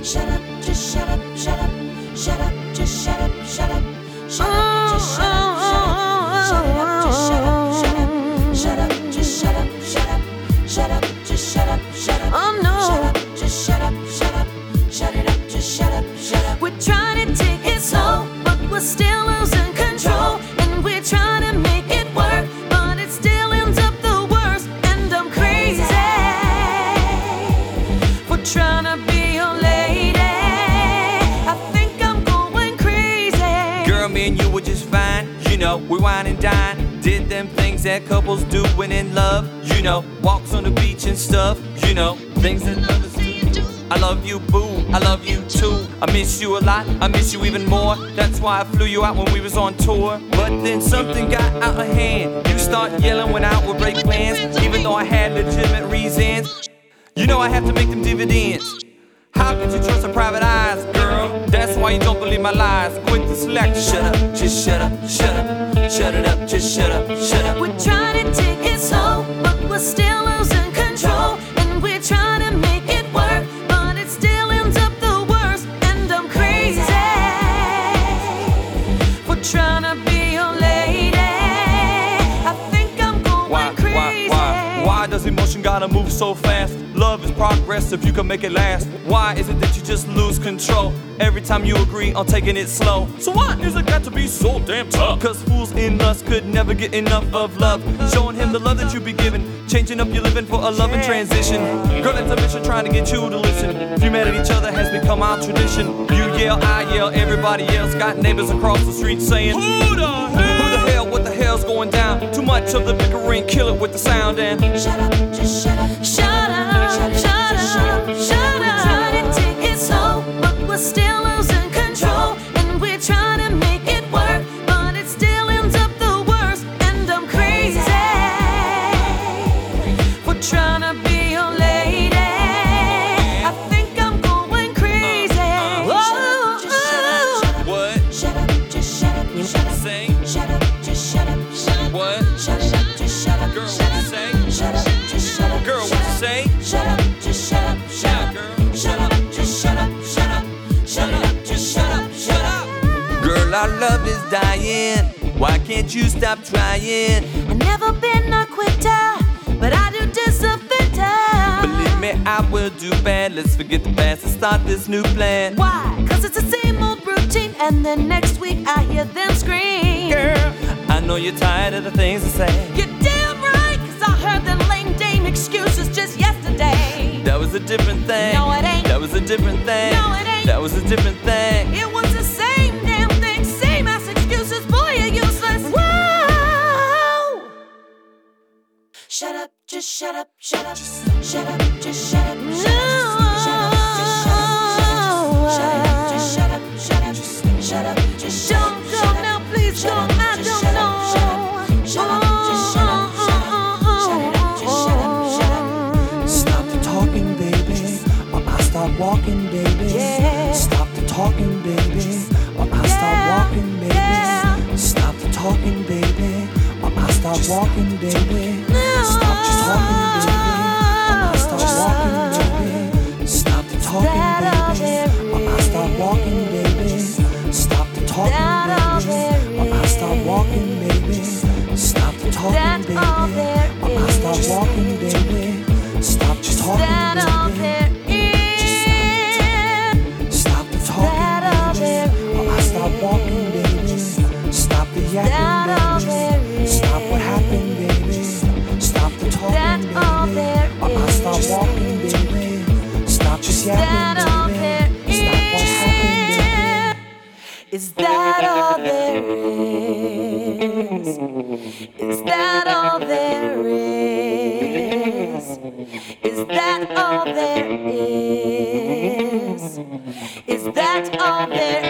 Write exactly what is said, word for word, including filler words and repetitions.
Shut up, just shut up, shut up, shut up, just shut up, shut up, shut up, just shut up, shut up, shut up, shut up, shut up, just shut up, shut up, shut up, just shut up, shut up, oh no, shut up, just shut up, shut up, shut it up, just shut up, shut up. We're trying to take it slow, but we're still losing control, and we're trying to make it work, but it still ends up the worst, and I'm crazy for trying to be your lady. I think I'm going crazy. Girl, me and you were just fine, you know, we wine and dine, did them things that couples do when in love, you know, walks on the beach and stuff, you know, things that lovers do. I love you, boo, I love you too. I miss you a lot, I miss you even more. That's why I flew you out when we was on tour. But then something got out of hand. You start yelling when I would break plans, even though I had legitimate reasons. You know I have to make them dividends. How could you trust her private eyes, girl? That's why you don't believe my lies. Quit the slack, shut up, just shut up, shut up, shut it up, just shut up, shut up. We're trying to take it slow, but we're still losing control, and we're trying to make it work, but it still ends up the worst, and I'm crazy for trying to be your lady. I think I'm going why, crazy. Why, why, why does emotion gotta move so fast? Love is progress if you can make it last. Why is it that you just lose control every time you agree on taking it slow? So why is it got to be so damn tough? Cause fools in lust could never get enough of love. Showing him the love that you be giving, changing up your living for a loving transition. Girl, it's a mission trying to get you to listen. If you mad at each other has become our tradition. You yell, I yell, everybody else. Got neighbors across the street saying, Who the hell? Who the hell? What the hell's going down? Too much of the bickering, kill it with the sound and shut up, just shut up, shut up, shut up, shut up, shut up. We're trying to take it slow, but we're still losing control, and we're trying to make it work, but it still ends up the worst, and I'm crazy for trying to be your lady. I think I'm going crazy. Uh, uh, what? Shut up, just shut up, shut up. Say Shut up, just shut up, shut up. what? Shut it up, just shut up. Girl, shut what you up. say? Shut up, just shut up. Girl, what shut you up. say? Shut up, just shut up, shut Yeah, up. girl. Shut up, just shut up, shut up. Shut it up, just shut up, shut up. Girl, our love is dying. Why can't you stop trying? I've never been a quitter, but I do deserve better. Believe me, I will do bad. Let's forget the past and start this new plan. Why? Cause it's the same old routine, and then next week I hear them scream. Girl, I know you're tired of the things I say. You're damn right, cause I heard them lame dame excuses just yesterday. That was a different thing. No, it ain't. That was a different thing. No, it ain't. That was a different thing. It was the same damn thing, same ass excuses, boy, you're useless. Whoa! Shut up, just shut up, shut up, shut up, just shut up, shut up, shut up, just shut up, shut up, just shut up, shut up, shut up, just shut up. Don't go now, please don't. I don't know. Shut up, just shut up, shut up, shut it up, just shut up, shut up. Stop the talking, baby, or I start walking, baby. Yeah. Stop the talking, baby, or I start walking, baby. Yeah. Stop the talking, baby, or I start walking, baby. No. Stop just talking, baby, or I start walking, baby. Stop the talking, baby, or I start walking, baby. Stop the talking, baby, or I start walking, baby. Stop the talking, baby, or I start walking, baby. Stop just talking, baby. Stop the talking, baby, or I start walking, baby. Stop the yapping, baby. Stop what happened, baby. Stop the talking, baby, or I start walking, baby. Stop just yapping, baby. Stop what happened, baby. Is that all there is? Is that all there is? Is that all there is? Is that all there